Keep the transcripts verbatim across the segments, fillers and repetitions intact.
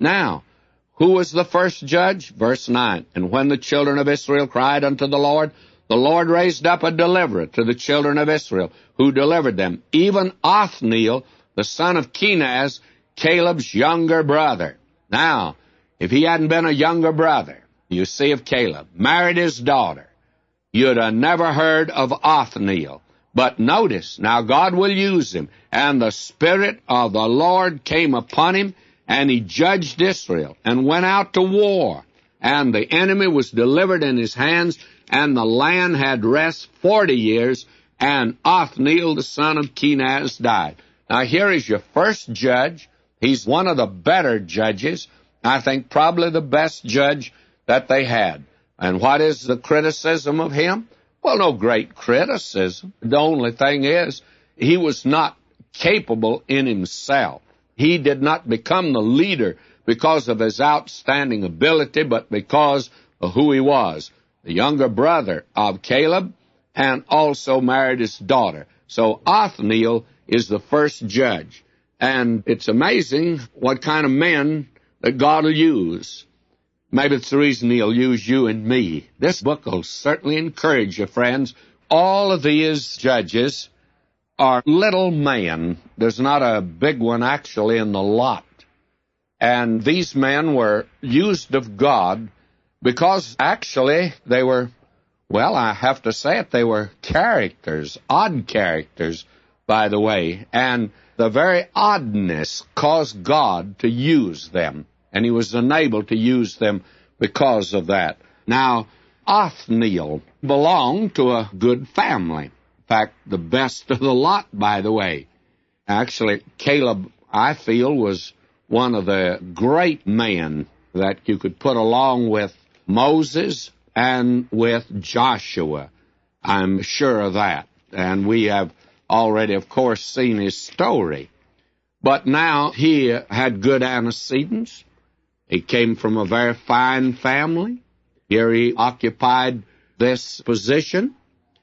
Now, who was the first judge? Verse nine, and when the children of Israel cried unto the Lord, the Lord raised up a deliverer to the children of Israel, who delivered them, even Othniel, the son of Kenaz, Caleb's younger brother. Now, if he hadn't been a younger brother, you see, of Caleb, married his daughter, you'd have never heard of Othniel. But notice, now God will use him, and the Spirit of the Lord came upon him, and he judged Israel, and went out to war, and the enemy was delivered in his hands, and the land had rest forty years, and Othniel the son of Kenaz died. Now here is your first judge. He's one of the better judges. I think probably the best judge that they had. And what is the criticism of him? Well, no great criticism. The only thing is, he was not capable in himself. He did not become the leader because of his outstanding ability, but because of who he was, the younger brother of Caleb, and also married his daughter. So Othniel is the first judge. And it's amazing what kind of men that God will use. Maybe it's the reason he'll use you and me. This book will certainly encourage you, friends. All of these judges are little men. There's not a big one actually in the lot. And these men were used of God because actually they were, well, I have to say it, they were characters, odd characters, by the way. And the very oddness caused God to use them. And he was unable to use them because of that. Now, Othniel belonged to a good family. In fact, the best of the lot, by the way. Actually, Caleb, I feel, was one of the great men that you could put along with Moses and with Joshua. I'm sure of that. And we have already, of course, seen his story. But now he had good antecedents. He came from a very fine family. Here he occupied this position.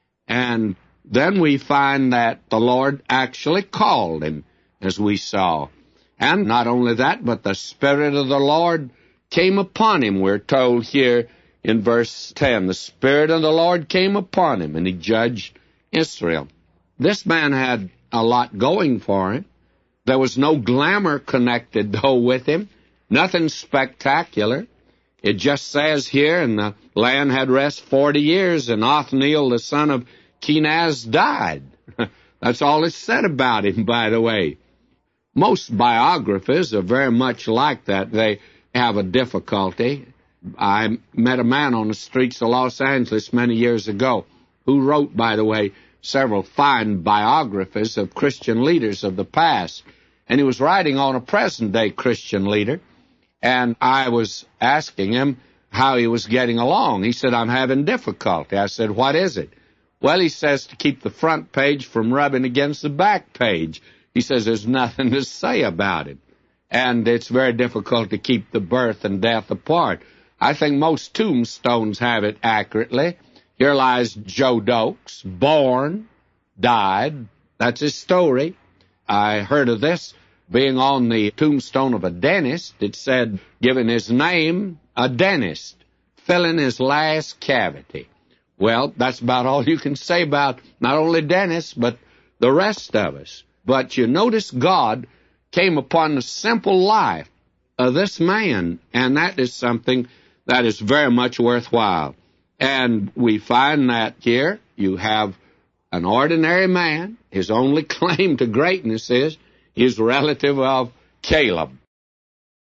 And then we find that the Lord actually called him, as we saw. And not only that, but the Spirit of the Lord came upon him. We're told here in verse ten, the Spirit of the Lord came upon him, and he judged Israel. This man had a lot going for him. There was no glamour connected, though, with him. Nothing spectacular. It just says here, and the land had rest forty years, and Othniel, the son of Kenaz, died. That's all it's said about him, by the way. Most biographies are very much like that. They have a difficulty. I met a man on the streets of Los Angeles many years ago who wrote, by the way, several fine biographies of Christian leaders of the past. And he was writing on a present-day Christian leader. And I was asking him how he was getting along. He said, I'm having difficulty. I said, what is it? Well, he says, to keep the front page from rubbing against the back page. He says there's nothing to say about it. And it's very difficult to keep the birth and death apart. I think most tombstones have it accurately. Here lies Joe Dokes, born, died. That's his story. I heard of this being on the tombstone of a dentist. It said, given his name, a dentist, filling his last cavity. Well, that's about all you can say about not only dentists, but the rest of us. But you notice God came upon the simple life of this man, and that is something that is very much worthwhile. And we find that here you have an ordinary man. His only claim to greatness is he's a relative of Caleb.